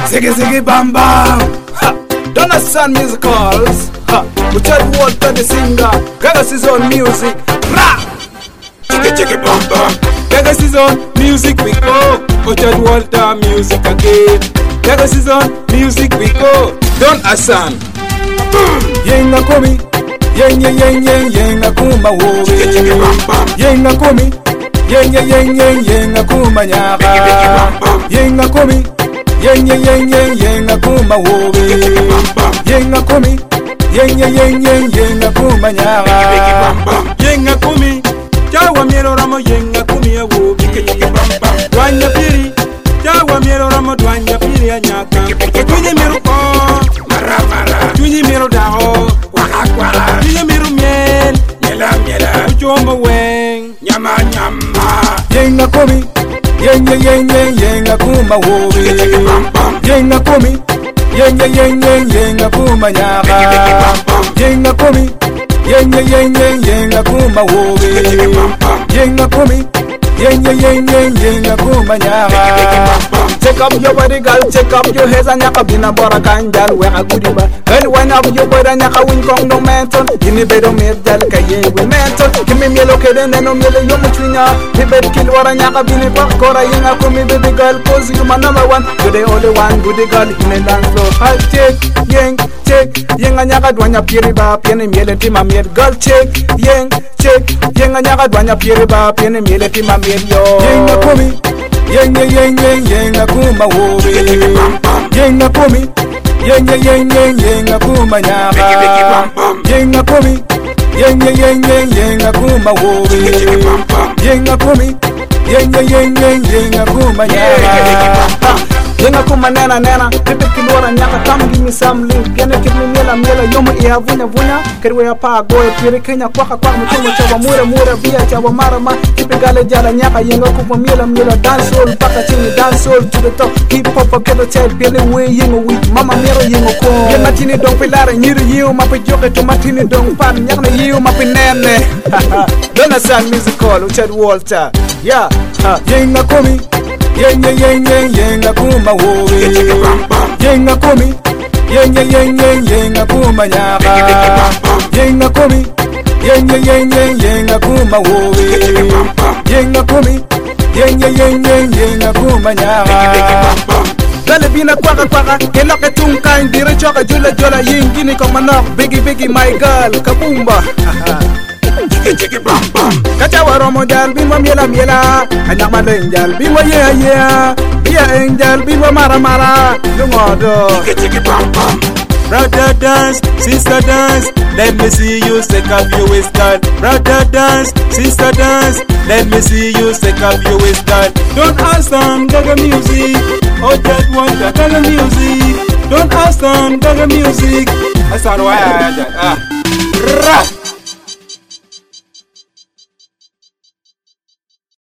Ziggy ziggy bam bam. Donna Sun Musicals. Richard Walter the singer. Gaga Season Music. Rap. Chicka chicka bam bam. Gaga Season Music we go. Richard Walter Music again. Gaga Season Music we go. Donna Sun. Yenga komi. Yenga kuma wo. Chicka chicka bam bam. Yenga komi. Yenga kuma nyaka. Yenga komi. Yenga kuma wo. Yenga komi. Yenga kuma nyaka. Yenga kumi. Chawa mielo ramo yenga kumi ya wo. Dwanya piri. Chawa mielo ramo dwanya piri ya nyaka. Tunye mielo ko. Mara. Tunye mielo dao. Waka. Tunye mielo miel. Miela. Uchoma weng. Nyama. Yenga kumi. Yenga kuma wo. Chicka bam bam. Yenga kumi. Yenga kuma nyaka. Yenga kumi. Yenga kuma wo. Yenga kumi. Yenga kuma nyaka. Check up your body, girl. Check up your head and nyaka bina bora kanjal we agudiba. Girl, wind up your body and nyaka win kong no menton. Gini bedo mir jal kaye we menton. Kimi mielo kede neno mielo yo muchinya. Hibet kill wara nyaka bini kwa kora yenga kumi baby girl. Cause you my number one. You the only one, good girl in the dance floor. High check, yenga nyaka dwanya piri ba piene miele tima miel. Girl check, yenga nyaka dwanya piri ba piene miele tima miel yo. Yenga kumi. Yenga kuma wo. Yenga kumi. Yenga kuma nyaka. Yenga kumi. Yenga kuma wo. Yenga kumi. Yenga kuma nyaka. Yenga kuma nena. Pepe kilora nyaka come give me some link. Gene give me miela yomo iya vunya. Kerwe ya pa goe piri Kenya kwa mchomo chawa mure via chawa mara. Kipe gale jala nyaka yenga kuma miela dancehall paka chini dancehall to the top. Hip hop kedo child pele we yenga with mama mero yenga ko. Yenga tini dong pelare nyiri yiu mape joke to matini dong pan nyakna yiu mape nene. Donna Sun Musical Richard Walter. Yeah. Yenga komi. Yenga kuma wo. Yenga kumi. Yenga kuma nyaka. Yenga kumi. Yenga kuma wo. Yenga kumi. Yenga kuma nyaka. Dale bina kwaka kela ke tunka indire choka jula yingini kama nok biggie my girl kabumba. Chicka bam bam. Kacha waromo jal bimbo miela. Anak maleng jal bimbo yeah. Iya angel bimbo mara. Lungodo. Chicka bam bam. Brother dance, sister dance. Let me see you shake up your waist, girl. Brother dance, sister dance. Let me see you shake up your waist, girl. Don't ask them gaga music. Oh, that one gaga music. Don't ask them gaga music. I start wild.